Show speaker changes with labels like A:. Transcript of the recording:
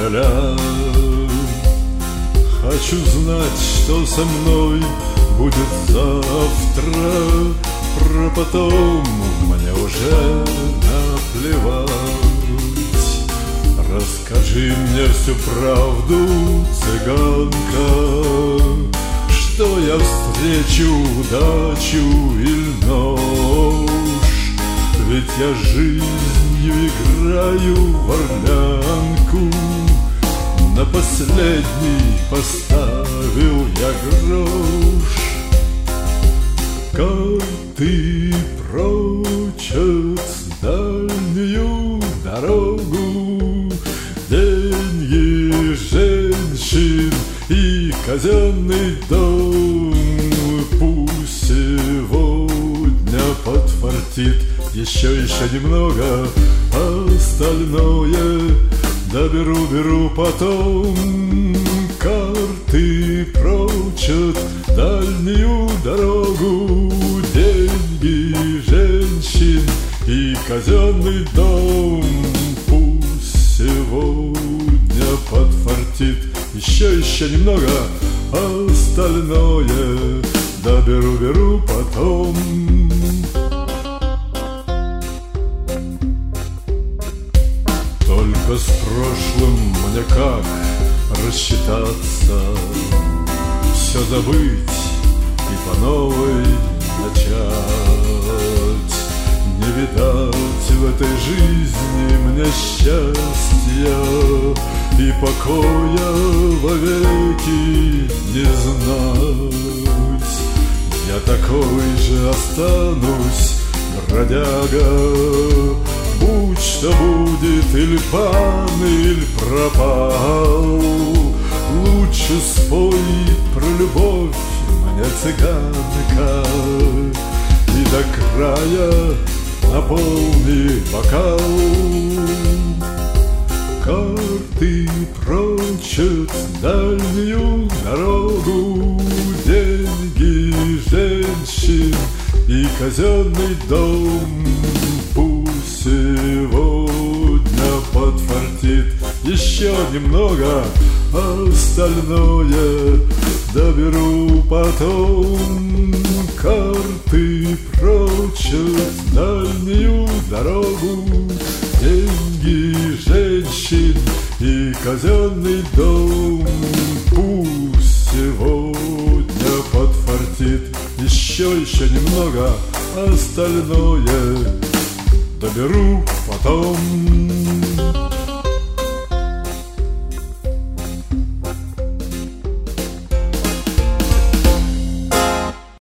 A: февраля. Хочу знать, что со мной будет завтра, про потом мне уже наплевать. Расскажи мне всю правду, цыганка, что я встречу удачу или нож. Ведь я жизнью играю в орлянку, на последний поставил я грош. Карты прочат дальнюю дорогу, деньги женщин и казенный дом. Пусть сегодня подфартит еще немного, остальное беру потом. Карты прочат дальнюю дорогу, деньги женщин и казенный дом. Пусть сегодня подфартит еще немного, остальное беру потом. Только с прошлым мне как рассчитаться, все забыть и по новой начать. Не видать в этой жизни мне счастья, и покоя вовеки не знать. Я такой же останусь, бродяга, будь что будет, или пан, или пропал. Лучше спой про любовь мне, цыганка, и до края наполни бокал. Карты прочат дальнюю дорогу, деньги женщин и казенный дом. Пусть сегодня подфартит еще немного, остальное доберу потом. Карты прочат дальнюю дорогу, деньги женщин и казенный дом. Пусть сегодня подфартит еще немного, остальное доберу потом.